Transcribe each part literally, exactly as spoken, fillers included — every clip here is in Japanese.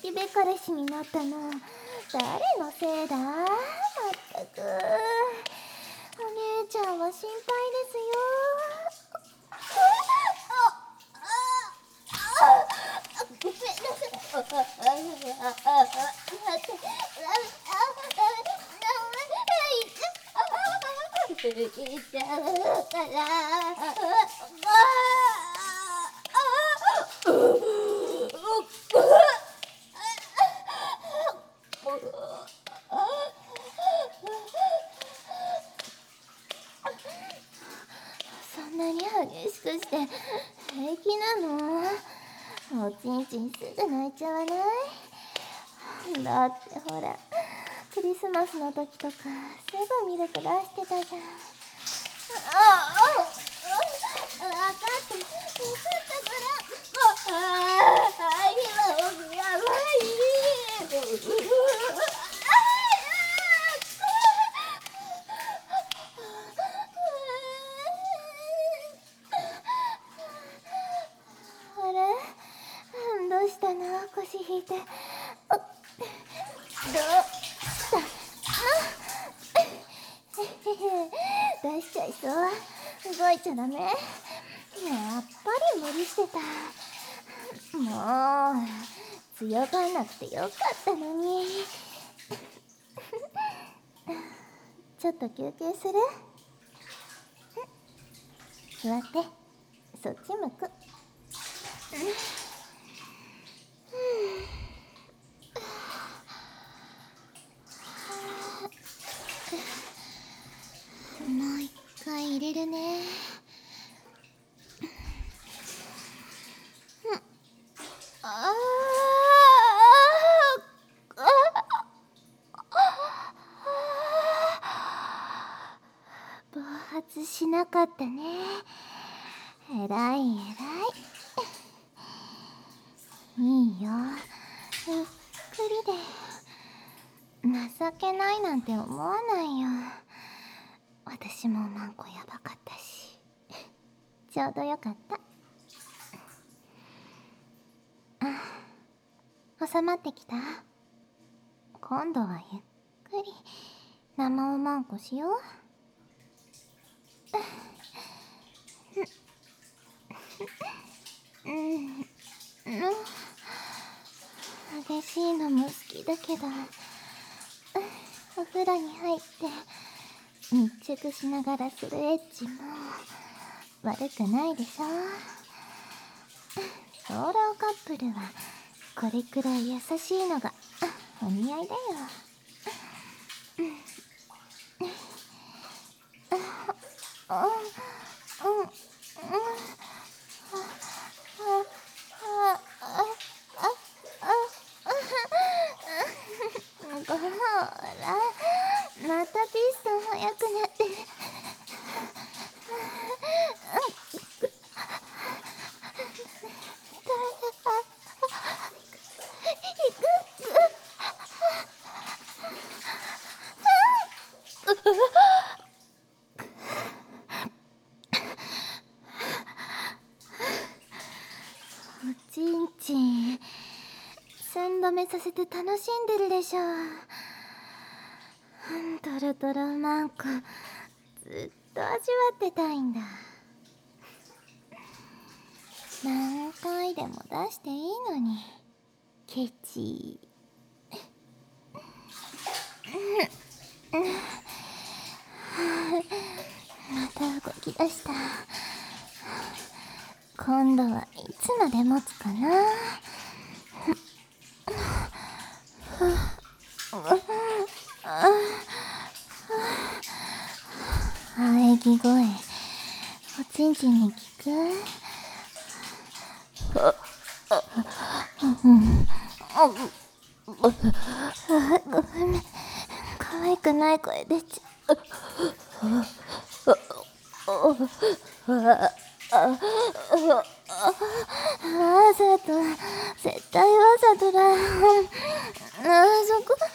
イケ彼氏になったの誰のせいだ。まったくお姉ちゃんは心配ですよ。ごめんなさそんなに激しくして平気なの？おちんちんすぐ泣いちゃわない？だってほらクリスマスの時とかすぐミルク出してたじゃん。ああ分かって分かったから。ああ今やばい。あれどうしたの？腰引いて。どうしたの？出しちゃいそう。動いちゃダメ。やっぱり無理してた。もう強がんなくてよかったのに。ちょっと休憩する？座ってそっち向く。もう一回入れるね。ああ暴発しなかったね。えらいえらい。いいよゆっくりで。情けないなんて思わないよ。私もマンコやばかったしちょうどよかった。あ、収まってきた？今度はゆっくり生おまんこしよう。うん、激しいのも好きだけど、お風呂に入って密着しながらするエッチも悪くないでしょ。ソーラーカップルはこれくらい優しいのがお似合いだよ。ほらまたピストン速くなってる。おちんちんさんどめさせて楽しんでるでしょ。トロトロマンコずっと味わってたいんだ。何回でも出していいのにケチ。また動き出した。今度はいつまで持つかな。喘ぎ声おちんちんに効く？ごめん、可愛くない声出ちゃう。わざと、絶対わざとだ。あそこ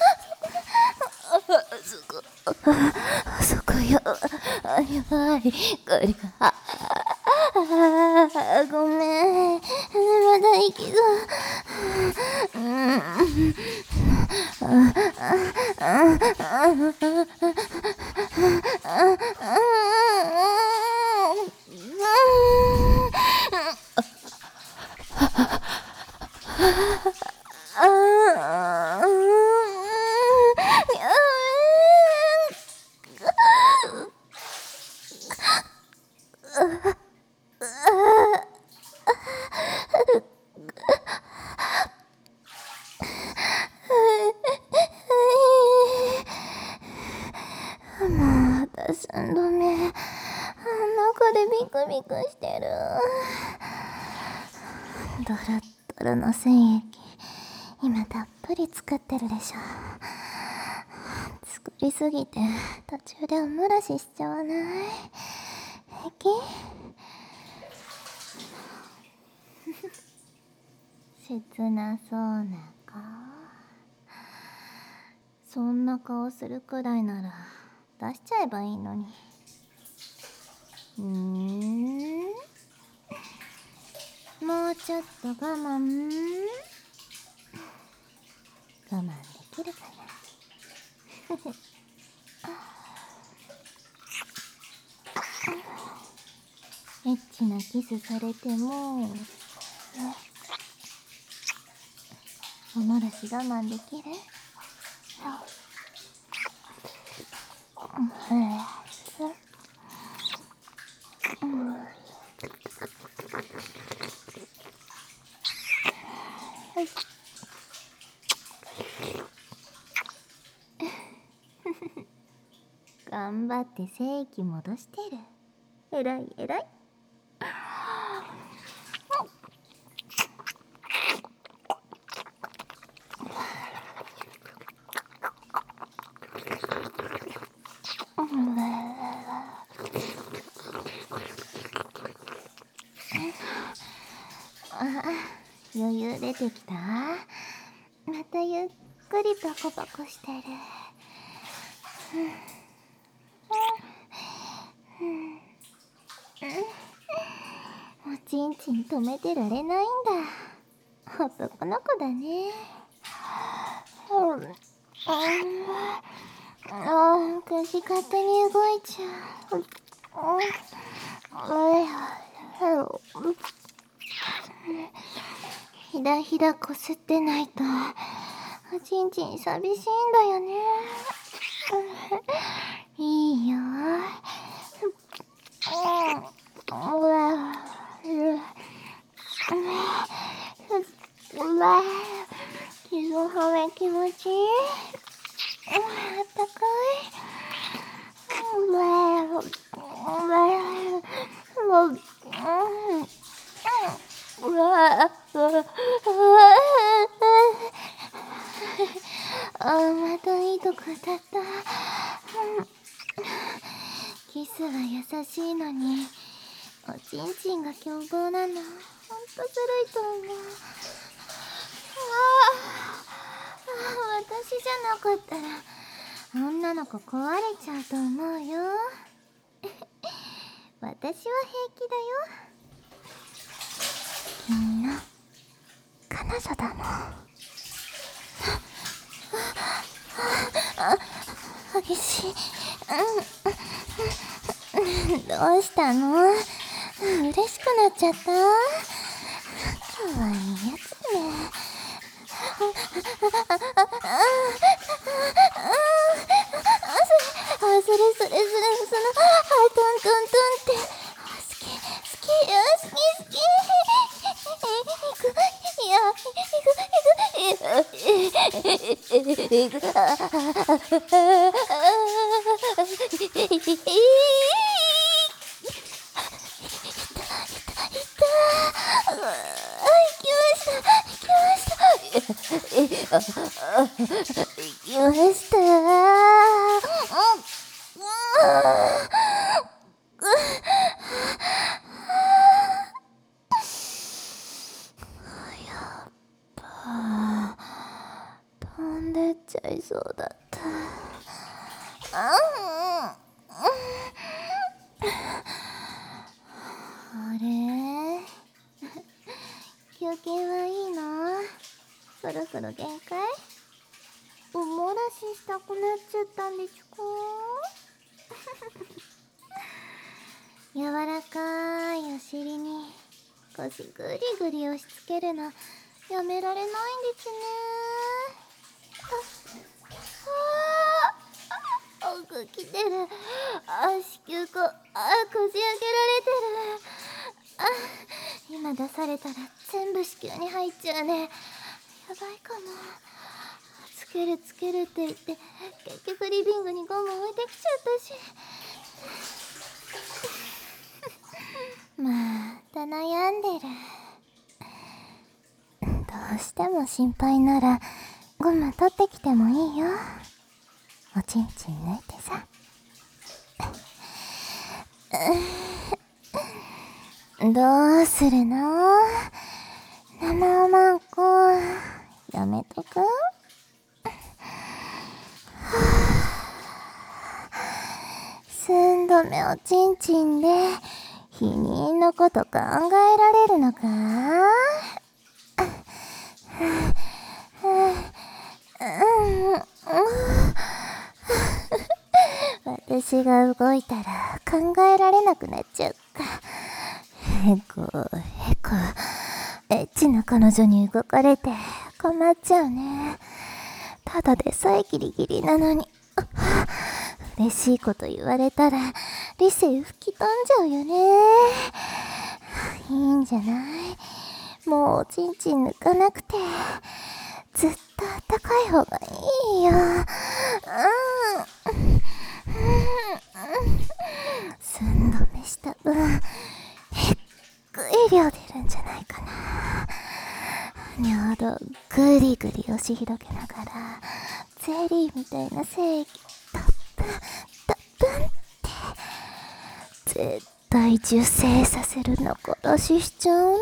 そこそこよ。やばい、これがあごめん、まだ息がまたさんどめ。中でビクビクしてる。ドロッドロの精液、今たっぷり作ってるでしょ。作りすぎて途中でお漏らししちゃわない？平気？切なそうな顔。そんな顔するくらいなら出しちゃえばいいのに。うーん、もうちょっと我慢。我慢できるかな。エッチなキスされてもお漏らし我慢できる？頑張って精液戻してる。えらいえらい。あ、余裕出てきた。またゆっくりパコパコしてる。おちんちん止めてられないんだ。男の子だね。ああ、口勝手に動いちゃう。ひだひだこすってないとおちんちん寂しいんだよね。いいよ。傷はめ気持ちいい。あったかい。あ、またいいとこ当たった。キスは優しいのにおちんちんが凶暴なの、ほんとずるいと思う。ああ、私じゃなかったら女の子壊れちゃうと思うよ。私は平気だよ。君の彼女だもん。あ、激しい。どうしたの？嬉しくなっちゃった？かわいいやつね。あ、それそれそれ、その、あ、トントントンって。好き、好き、あ、好き、好き。行く、いや、行く、行く、行く、行く、あ、行きました。飛んでっちゃいそうだった。あれ、休憩はいいの？ 力の限界？おもらししたくなっちゃったんでちゅか柔らかいお尻に腰ぐりぐり押し付けるのやめられないんですね。ああ奥来てる。あ子宮口、あこじ開けられてる。あ今出されたら全部子宮に入っちゃうね。やばいかも。つけるつけるって言って結局リビングにゴム置いてきちゃったしまた悩んでる。どうしても心配ならゴム取ってきてもいいよ。おちんちん抜いてさどうするの？生おまんこやめとく？寸止めおちんちんで避妊のこと考えられるのか？私が動いたら考えられなくなっちゃった。へこへこエッチな彼女に動かれて困っちゃうね。ただでさえギリギリなのに嬉しいこと言われたら理性吹き飛んじゃうよね。いいんじゃない？もうおちんちん抜かなくてずっとあったかい方がいいよ。うん寸止めした分へっくい量出るんじゃないかな。尿道ぐりぐり押し広げながらゼリーみたいな精液たっぷんたっぷんって絶対受精させるの殺ししちゃうの。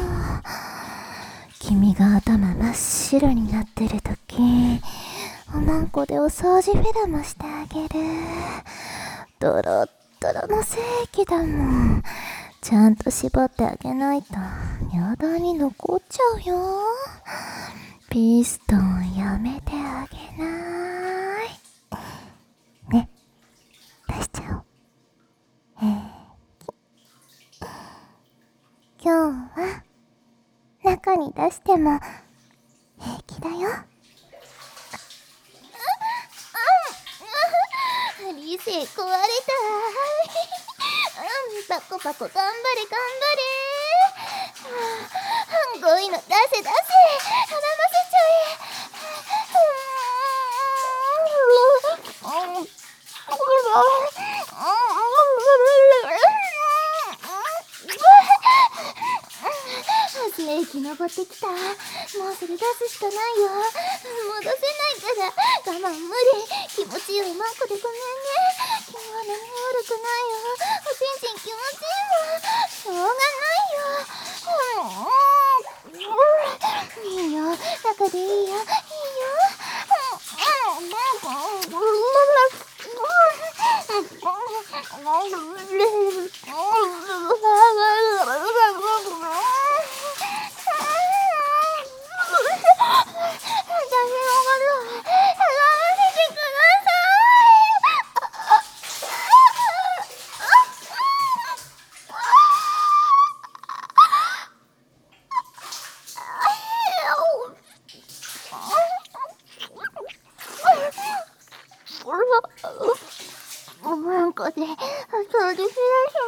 君が頭真っ白になってるときおまんこでお掃除フェラもしてあげる。ドロッドロの精液だもん。ちゃんと絞ってあげないと尿道に残っちゃうよ。ピストンやめてあげないね。出しちゃおう。えー、今日は中に出しても平気だよ。理性壊れたパコパコ頑張れ頑張れ。こういうの出せ出せ、絡ませちゃえ。精液登ってきた。もうそれ出すしかないよ。戻せないから我慢無理。気持ちいいおまんこでごめんね。今日は何も悪くないよ。おちんちん気持ちいいもん。しょうがないよ。いいよ、中でいいよ、いいよ。おまんこでお掃除しましょ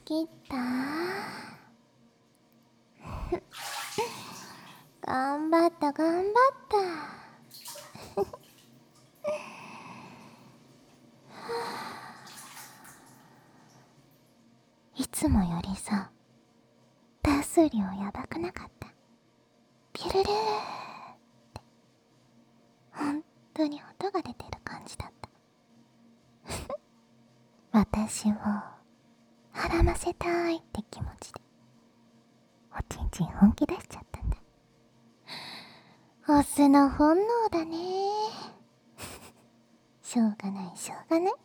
切った頑張った頑張ったいつもよりさ、脱水量やばくなかった？ピュルルーって本当に音が出てる感じだった私を孕ませたいって気持ちでおちんちん本気出しちゃったんだ。オスの本能だねしょうがないしょうがない。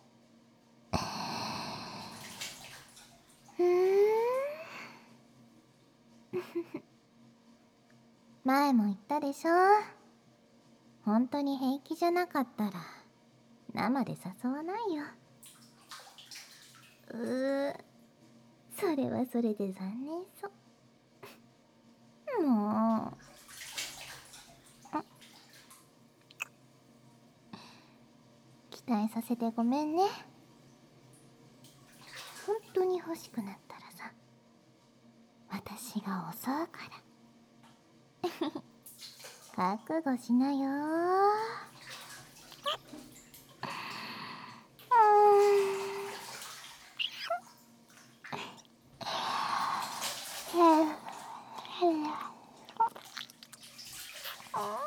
うーん前も言ったでしょ、本当に平気じゃなかったら生で誘わないよ。うー、それはそれで残念そう。もう期待させてごめんね。本当に欲しくなったらさ、私が襲うから覚悟しなよー。